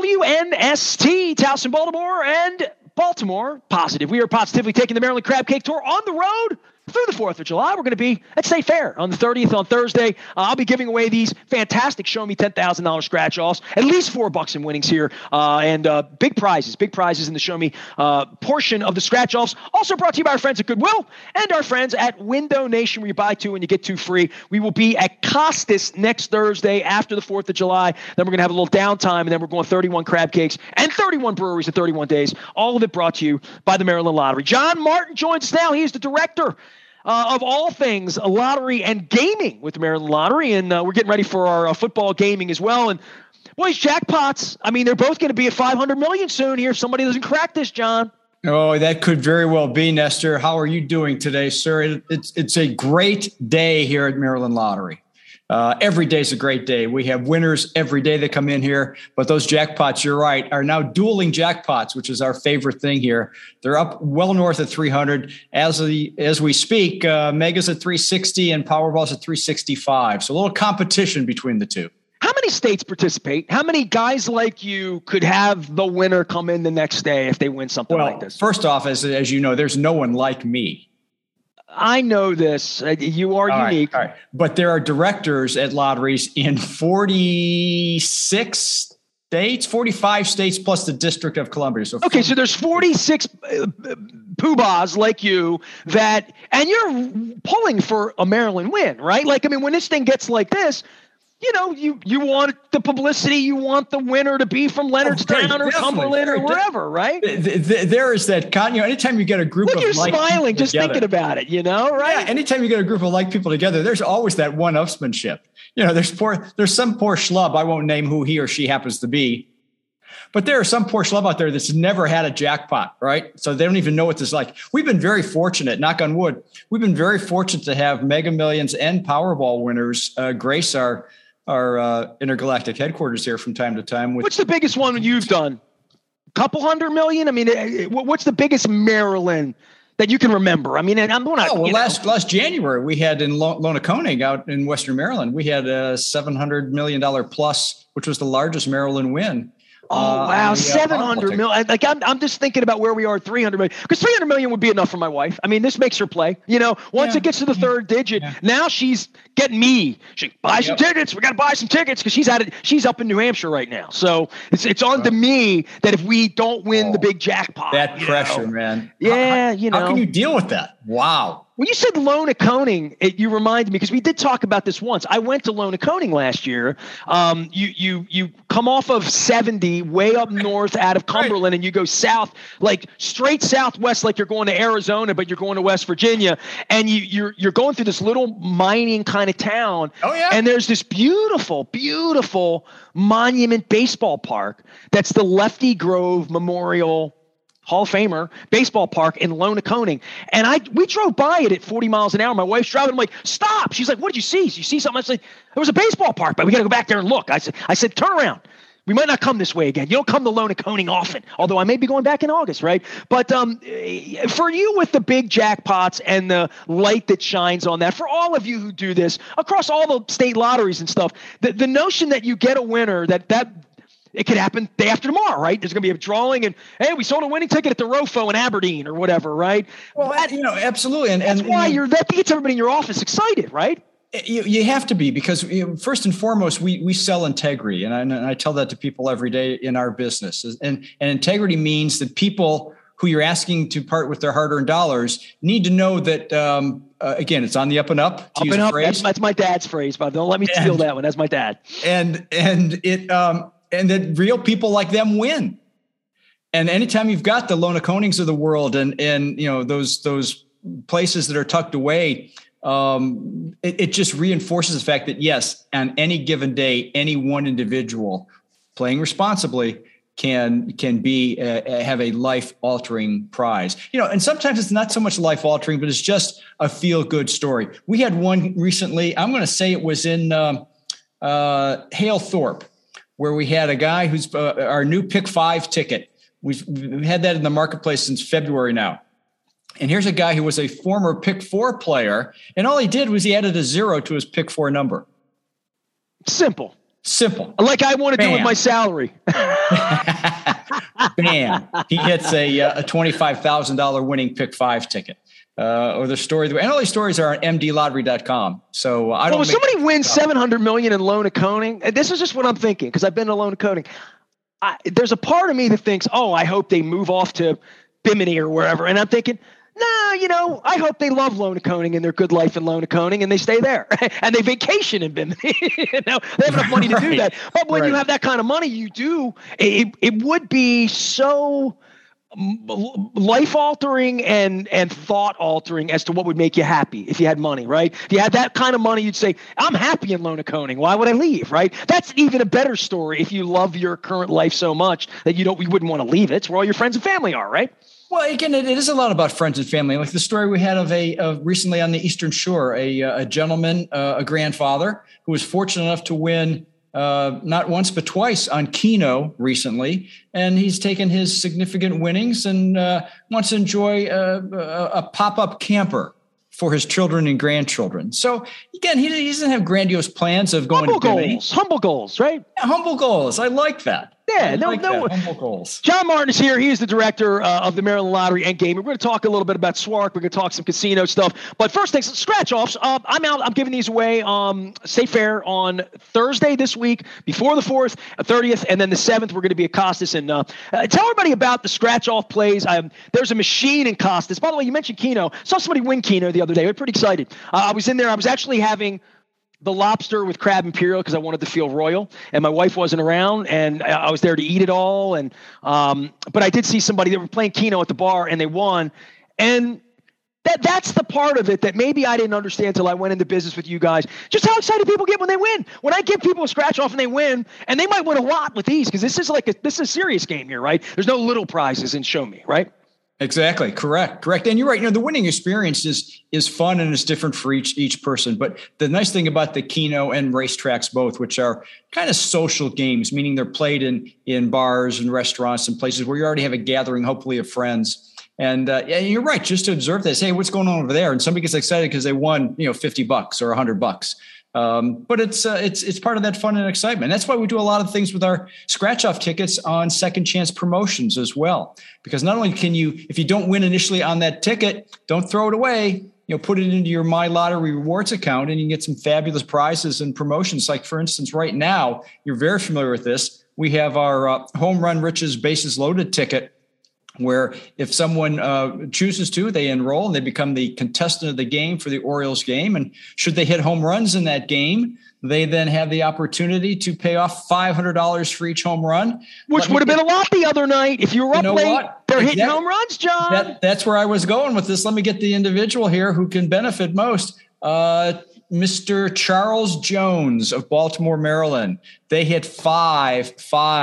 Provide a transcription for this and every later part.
WNST, Towson, Baltimore, and Baltimore Positive. We are positively taking the Maryland Crab Cake Tour on the road through the 4th of July. We're going to be at State Fair on the 30th on Thursday. I'll be giving away these fantastic Show Me $10,000 scratch-offs, at least $4 in winnings here, and big prizes in the Show Me portion of the scratch-offs. Also brought to you by our friends at Goodwill and our friends at Window Nation, where you buy 2 and you get 2 free. We will be at Costas next Thursday after the 4th of July. Then we're going to have a little downtime, and then we're going 31 crab cakes and 31 breweries in 31 days. All of it brought to you by the Maryland Lottery. John Martin joins us now. He is the director of all things lottery and gaming with the Maryland Lottery, and we're getting ready for our football gaming as well. And boys, jackpots, I mean, they're both going to be at $500 million soon here if somebody doesn't crack this, John. Oh, that could very well be, Nestor. How are you doing today, sir? It's a great day here at Maryland Lottery. Every day is a great day. We have winners every day that come in here, but those jackpots, you're right, are now dueling jackpots, which is our favorite thing here. They're up well north of 300 as we speak. Mega's at 360 and Powerball's at 365. So a little competition between the two. How many states participate? How many guys like you could have the winner come in the next day if they win something like this? First off, as you know, there's no one like me. I know this. You are unique. All right. But there are directors at lotteries in 46 states, 45 states plus the District of Columbia. So there's 46 poobahs like you that, and you're pulling for a Maryland win, right? Like, I mean, when this thing gets like this, you know, you want the publicity, you want the winner to be from Leonardstown or Cumberland or wherever, right? There is that, anytime you get a group of like smiling just together, thinking about it, you know, right? Yeah, anytime you get a group of like people together, there's always that one-upsmanship. You know, there's some poor schlub, I won't name who he or she happens to be, but there are some poor schlub out there that's never had a jackpot, right? So they don't even know what this is like. We've been very fortunate, knock on wood, we've been very fortunate to have Mega Millions and Powerball winners grace our intergalactic headquarters here from time to time. What's the biggest one you've done? Couple $100 million? I mean, what's the biggest Maryland that you can remember? I mean, last January we had in Lonaconing out in Western Maryland, we had a $700 million plus, which was the largest Maryland win. Oh, wow. 700 million. Like I'm just thinking about where we are, 300 million, because 300 million would be enough for my wife. I mean, this makes her play, you know, once it gets to the third digit, now she's getting me. She buy some tickets. We got to buy some tickets because she's up in New Hampshire right now. So it's on to me that if we don't win the big jackpot, that pressure, man. Yeah. How can you deal with that? Wow. When you said Lonaconing, you reminded me, because we did talk about this once. I went to Lonaconing last year. You come off of 70 way up north out of Cumberland, and you go south, like straight southwest, like you're going to Arizona, but you're going to West Virginia, and you're going through this little mining kind of town. Oh yeah. And there's this beautiful, beautiful Monument Baseball Park that's the Lefty Grove Memorial Hall of Famer baseball park in Lonaconing. And we drove by it at 40 miles an hour. My wife's driving. I'm like, stop. She's like, what did you see? Did you see something? I said, there was a baseball park, but we got to go back there and look. I said, turn around. We might not come this way again. You don't come to Lonaconing often, although I may be going back in August, right? But for you with the big jackpots and the light that shines on that, for all of you who do this across all the state lotteries and stuff, the notion that you get a winner, that it could happen day after tomorrow, right? There's going to be a drawing, and hey, we sold a winning ticket at the Rofo in Aberdeen or whatever, right? Well, absolutely, and that's why that gets everybody in your office excited, right? You have to be, because first and foremost, we sell integrity, and I tell that to people every day in our business. And integrity means that people who you're asking to part with their hard-earned dollars need to know that. Again, it's on the up and up. Up and up. That's my dad's phrase, but don't let me steal that one. That's my dad. And that real people like them win. And anytime you've got the Lonaconings of the world and you know those places that are tucked away, it just reinforces the fact that yes, on any given day, any one individual playing responsibly can be have a life-altering prize. You know, and sometimes it's not so much life-altering, but it's just a feel-good story. We had one recently. I'm going to say it was in Hale Thorpe, where we had a guy who's our new Pick 5 ticket. We've had that in the marketplace since February now. And here's a guy who was a former Pick 4 player, and all he did was he added a 0 to his Pick 4 number. Simple. Simple. Like I want to do with my salary. Bam. He hits a $25,000 winning pick 5 ticket. Or the story, and all these stories are on mdlottery.com. So I don't. Well, if somebody wins $700 million in loan accounting, and this is just what I'm thinking because I've been to loan accounting. There's a part of me that thinks, oh, I hope they move off to Bimini or wherever, and I'm thinking, no, I hope they love loan accounting and their good life in loan accounting, and they stay there and they vacation in Bimini. They have enough money to do that. But when you have that kind of money, you do. It would be so life altering and thought altering as to what would make you happy if you had money, right? If you had that kind of money, you'd say, I'm happy in loan accounting. Why would I leave, right? That's even a better story if you love your current life so much that you wouldn't want to leave it. It's where all your friends and family are, right? Well, again, it is a lot about friends and family. Like the story we had of recently on the Eastern Shore, a gentleman, a grandfather who was fortunate enough to win not once but twice on Keno recently, and he's taken his significant winnings and wants to enjoy a pop-up camper for his children and grandchildren. So again, he doesn't have grandiose plans of going humble goals, right? Yeah, humble goals. I like that. Yeah, no. Humble goals. John Martin is here. He is the director of the Maryland Lottery and Gaming. We're going to talk a little bit about SWARC. We're going to talk some casino stuff. But first things, scratch offs. I'm out. I'm giving these away. State Fair on Thursday this week, before the 4th, 30th, and then the 7th. We're going to be at Costas. And tell everybody about the scratch off plays. There's a machine in Costas. By the way, you mentioned Keno. Saw somebody win Keno the other day. We're pretty excited. I was in there. I was actually having the lobster with crab imperial because I wanted to feel royal, and my wife wasn't around, and I was there to eat it all. And but I did see somebody that were playing Keno at the bar, and they won. And that's the part of it that maybe I didn't understand until I went into business with you guys. Just how excited people get when they win. When I give people a scratch off and they win, and they might win a lot with these because this is a serious game here, right? There's no little prizes in Show Me, right? Exactly. Correct. And you're right. The winning experience is fun and it's different for each person. But the nice thing about the Keno and racetracks both, which are kind of social games, meaning they're played in bars and restaurants and places where you already have a gathering, hopefully, of friends. And you're right. Just to observe this, hey, what's going on over there? And somebody gets excited because they won, $50 or $100. But it's part of that fun and excitement. That's why we do a lot of things with our scratch off tickets on second chance promotions as well. Because not only can you, if you don't win initially on that ticket, don't throw it away. Put it into your My Lottery rewards account and you can get some fabulous prizes and promotions. Like for instance, right now, you're very familiar with this. We have our Home Run Riches Bases Loaded ticket, where if someone chooses to, they enroll and they become the contestant of the game for the Orioles game. And should they hit home runs in that game, they then have the opportunity to pay off $500 for each home run. Which would have been a lot the other night. If you were up late, they're hitting home runs, John. That's where I was going with this. Let me get the individual here who can benefit most. Mr. Charles Jones of Baltimore, Maryland. They hit five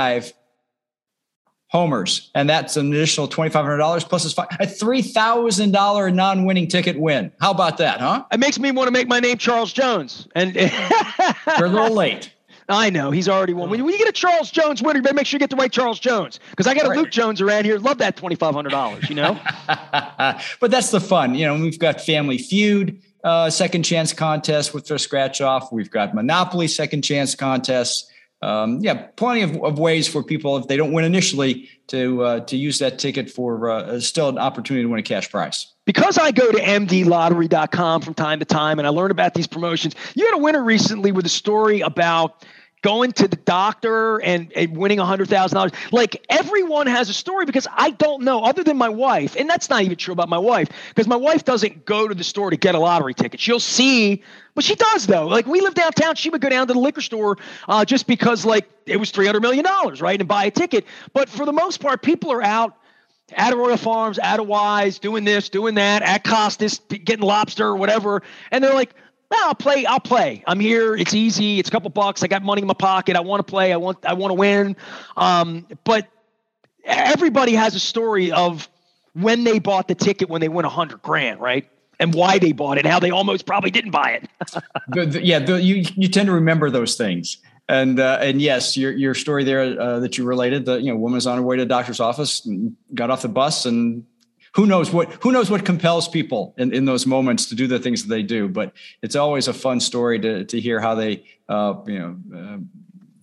homers, and that's an additional $2,500 plus a $3,000 non-winning ticket win. How about that, huh? It makes me want to make my name Charles Jones. And you're a little late. I know he's already won. When you get a Charles Jones winner, you better make sure you get the right Charles Jones, because I got a Luke Jones around here. Love that $2,500. But that's the fun. We've got Family Feud second chance contests with their scratch off. We've got Monopoly second chance contests. Plenty of ways for people, if they don't win initially, to use that ticket for still an opportunity to win a cash prize. Because I go to mdlottery.com from time to time and I learn about these promotions. You had a winner recently with a story about going to the doctor and winning $100,000. Like, everyone has a story, because I don't know, other than my wife, and that's not even true about my wife, because my wife doesn't go to the store to get a lottery ticket. She'll see, but she does though. Like, we live downtown. She would go down to the liquor store just because it was $300 million, right? And buy a ticket. But for the most part, people are out at Royal Farms, at a Wise, doing this, doing that, at Costas, getting lobster or whatever. And they're like, no, I'll play. I'm here. It's easy. It's a couple bucks. I got money in my pocket. I want to play. I want to win. But everybody has a story of when they bought the ticket when they win $100,000, right? And why they bought it, and how they almost probably didn't buy it. You tend to remember those things. And yes, your story there that you related, the woman's on her way to the doctor's office and got off the bus, and who knows what compels people in those moments to do the things that they do. But it's always a fun story to hear how they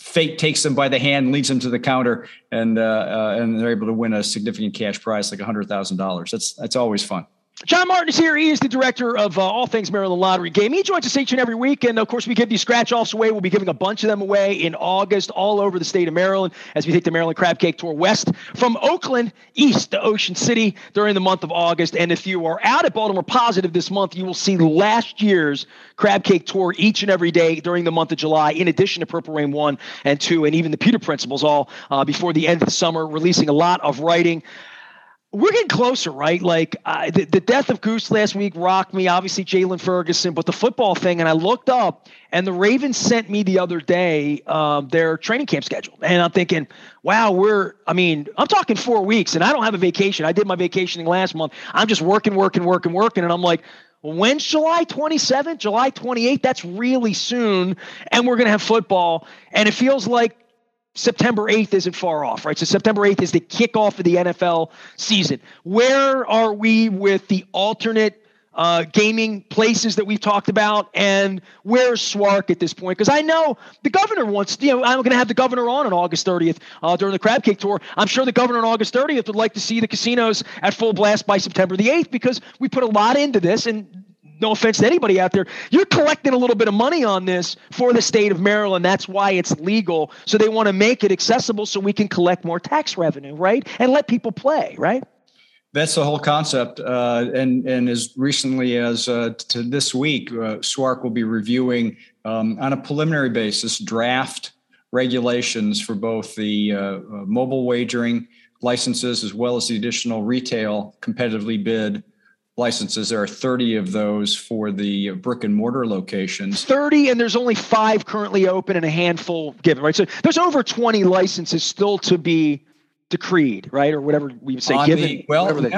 fate takes them by the hand, leads them to the counter, and they're able to win a significant cash prize like $100,000. That's always fun. John Martin is here. He is the director of all things Maryland Lottery Game. He joins us each and every week. And, of course, we give these scratch-offs away. We'll be giving a bunch of them away in August all over the state of Maryland as we take the Maryland Crab Cake Tour west from Oakland east to Ocean City during the month of August. And if you are out at Baltimore Positive this month, you will see last year's Crab Cake Tour each and every day during the month of July, in addition to Purple Rain 1 and 2, and even the Pewter Principles all before the end of the summer, releasing a lot of writing. We're getting closer, right? Like the death of Goose last week rocked me, obviously Jalen Ferguson, but the football thing, and I looked up, and the Ravens sent me the other day their training camp schedule. And I'm thinking, wow, I'm talking 4 weeks, and I don't have a vacation. I did my vacationing last month. I'm just working. And I'm like, when's July 27th, July 28th? That's really soon. And we're going to have football. And it feels like September 8th isn't far off, right? So September 8th is the kickoff of the NFL season. Where are we with the alternate gaming places that we've talked about, and where's SWARC at this point? Because I know the governor wants, I'm going to have the governor on August 30th during the Crab Cake Tour. I'm sure the governor on August 30th would like to see the casinos at full blast by September the 8th, because we put a lot into this, and no offense to anybody out there, you're collecting a little bit of money on this for the state of Maryland. That's why it's legal. So they want to make it accessible so we can collect more tax revenue, right? And let people play, right? That's the whole concept. And as recently as to this week, SWARC will be reviewing on a preliminary basis draft regulations for both the mobile wagering licenses as well as the additional retail competitively bid licenses. There are 30 of those for the brick and mortar locations. 30, and there's only 5 currently open and a handful given, right? So there's over 20 licenses still to be decreed, right? Or whatever we would say, given.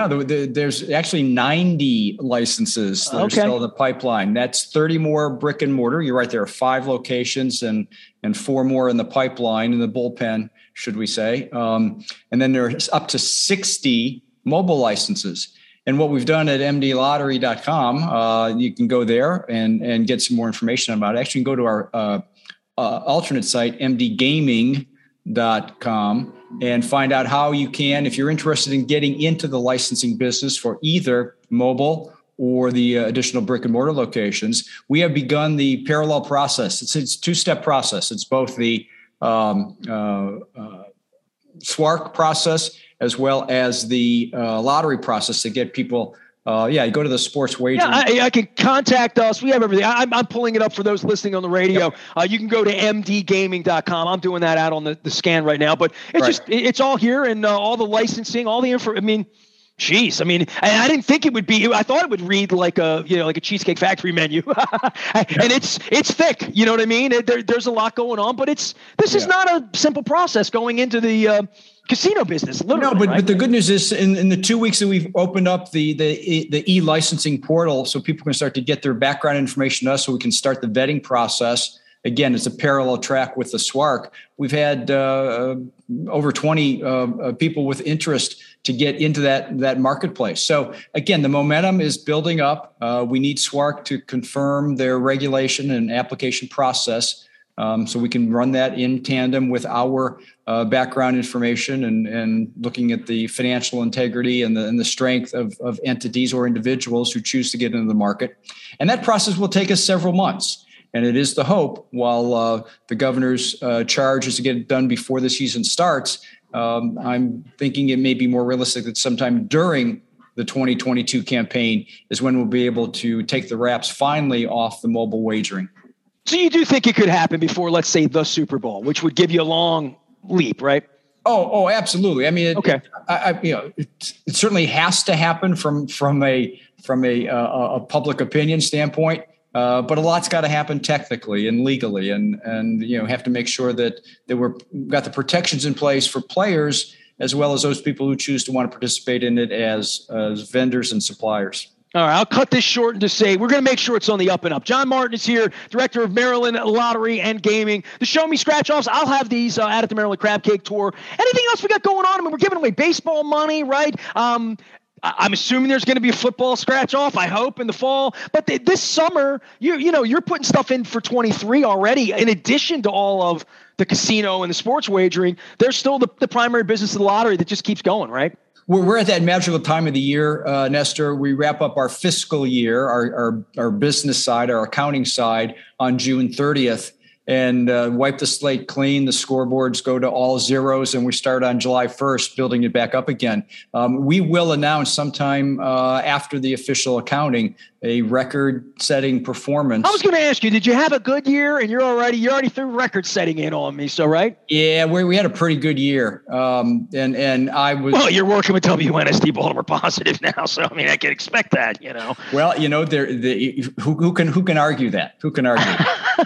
There's actually 90 licenses that are still in the pipeline. That's 30 more brick and mortar. You're right. There are 5 locations and 4 more in the pipeline, in the bullpen, should we say. And then there's up to 60 mobile licenses. And what we've done at mdlottery.com, you can go there and get some more information about it. Actually, you can go to our alternate site, mdgaming.com, and find out how you can, if you're interested in getting into the licensing business for either mobile or the additional brick and mortar locations. We have begun the parallel process. It's a 2-step process. It's both the SWARC process as well as the lottery process to get people. You go to the sports wagering. Yeah, I can contact us. We have everything. I'm pulling it up for those listening on the radio. Yep. You can go to mdgaming.com. I'm doing that out on the scan right now. But it's it's all here, and all the licensing, all the info. I mean, I didn't think it would be. I thought it would read like a Cheesecake Factory menu, and it's thick. You know what I mean? There's a lot going on, but this is not a simple process going into the casino business. Literally, but the good news is in the 2 weeks that we've opened up the e-licensing portal, so people can start to get their background information to us, so we can start the vetting process. Again, it's a parallel track with the SWARC. We've had over 20 people with interest to get into that marketplace. So again, the momentum is building up. We need SWARC to confirm their regulation and application process, so we can run that in tandem with our background information and looking at the financial integrity and the strength of entities or individuals who choose to get into the market. And that process will take us several months. And it is the hope, while the governor's charge is to get it done before the season starts, I'm thinking it may be more realistic that sometime during the 2022 campaign is when we'll be able to take the wraps finally off the mobile wagering. So you do think it could happen before, let's say, the Super Bowl, which would give you a long leap, right? Oh, absolutely. I mean, it certainly has to happen from a public opinion standpoint. But a lot's got to happen technically and legally, and have to make sure that we've got the protections in place for players as well as those people who choose to want to participate in it as vendors and suppliers. All right, I'll cut this short and just say we're going to make sure it's on the up and up. John Martin is here, director of Maryland Lottery and Gaming. The Show Me Scratch-Offs, I'll have these out at the Maryland Crab Cake Tour. Anything else we got going on? I mean, we're giving away baseball money, right? I'm assuming there's going to be a football scratch-off, I hope, in the fall. But this summer, you're putting stuff in for 23 already, in addition to all of the casino and the sports wagering, they're still the primary business of the lottery that just keeps going, right? We're at that magical time of the year, Nestor. We wrap up our fiscal year, our business side, our accounting side on June 30th. And wipe the slate clean. The scoreboards go to all zeros, and we start on July 1st, building it back up again. We will announce sometime after the official accounting a record-setting performance. I was going to ask you, did you have a good year? And you're already through record-setting in on me, so right? Yeah, we had a pretty good year, and I was. Well, you're working with WNST Baltimore Positive now, so I mean, I can expect that, Well, who can argue that? Who can argue?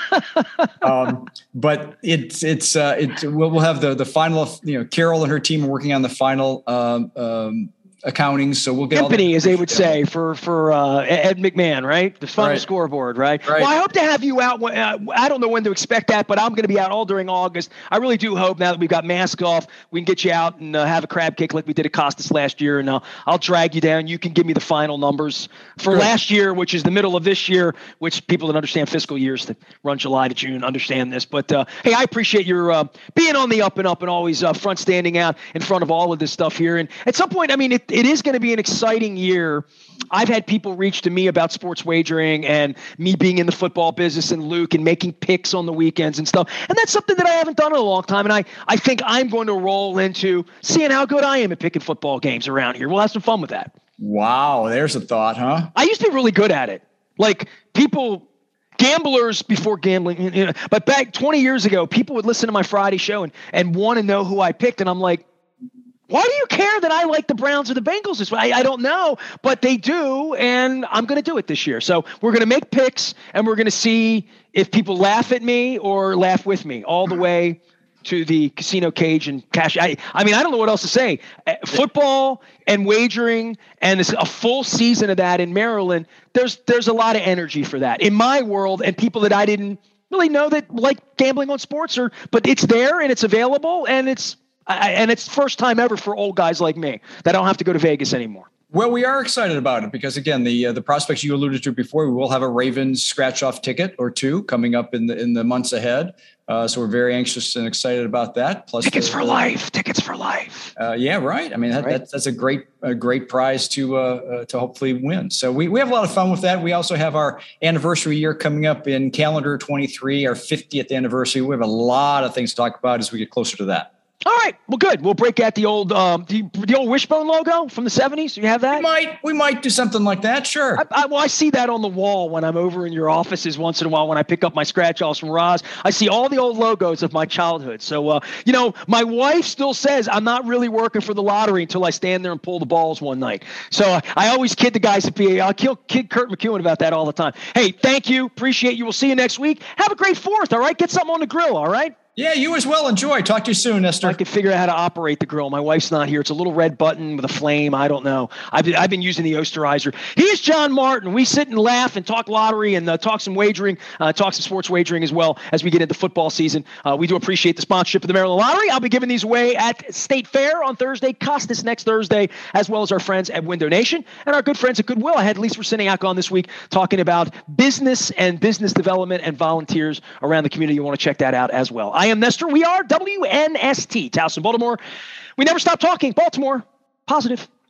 But we'll have the final. Carol and her team are working on the final accounting, so we'll get company, as they would say, for Ed McMahon, right? The final scoreboard, right? Well, I hope to have you out. I don't know when to expect that, but I'm going to be out all during August. I really do hope, now that we've got masks off, we can get you out and have a crab cake like we did at Costas last year, and I'll drag you down. You can give me the final numbers for last year, which is the middle of this year, which people that understand fiscal years that run July to June understand this. But hey, I appreciate your being on the up and always front standing out in front of all of this stuff here. And at some point, I mean, it is going to be an exciting year. I've had people reach to me about sports wagering and me being in the football business, and Luke, and making picks on the weekends and stuff. And that's something that I haven't done in a long time. And I think I'm going to roll into seeing how good I am at picking football games around here. We'll have some fun with that. Wow. There's a thought, huh? I used to be really good at it. Like gamblers before gambling, but back 20 years ago, people would listen to my Friday show and want to know who I picked. And I'm like, why do you care that I like the Browns or the Bengals this way? I don't know, but they do, and I'm going to do it this year. So we're going to make picks, and we're going to see if people laugh at me or laugh with me all the way to the casino cage and cash. I mean, I don't know what else to say. Football and wagering and a full season of that in Maryland, there's a lot of energy for that in my world, and people that I didn't really know that like gambling on sports, but it's there and it's available, and it's first time ever for old guys like me that don't have to go to Vegas anymore. Well, we are excited about it because, again, the prospects you alluded to before, we will have a Ravens scratch-off ticket or two coming up in the months ahead. So we're very anxious and excited about that. Plus, tickets for life. Yeah, right. I mean, that's a great prize to hopefully win. So we have a lot of fun with that. We also have our anniversary year coming up in calendar 23, our 50th anniversary. We have a lot of things to talk about as we get closer to that. All right. Well, good. We'll break out the old the old Wishbone logo from the 70s. Do you have that? We might do something like that. Sure. I see that on the wall when I'm over in your offices once in a while when I pick up my scratch-offs from Roz. I see all the old logos of my childhood. So, my wife still says I'm not really working for the lottery until I stand there and pull the balls one night. So I always kid the guys at PA. I'll kid Kurt McEwen about that all the time. Hey, thank you. Appreciate you. We'll see you next week. Have a great 4th, all right? Get something on the grill, all right? Yeah, you as well. Enjoy. Talk to you soon, Nestor. I can figure out how to operate the grill. My wife's not here. It's a little red button with a flame. I don't know. I've been using the Osterizer. He is John Martin. We sit and laugh and talk lottery and talk some wagering, talk some sports wagering as well as we get into football season. We do appreciate the sponsorship of the Maryland Lottery. I'll be giving these away at State Fair on Thursday, Costas next Thursday, as well as our friends at Window Nation and our good friends at Goodwill. I had Lisa Rosiniak on this week talking about business and business development and volunteers around the community. You want to check that out as well. I am Nestor. We are WNST, Towson, Baltimore. We never stop talking. Baltimore, positive.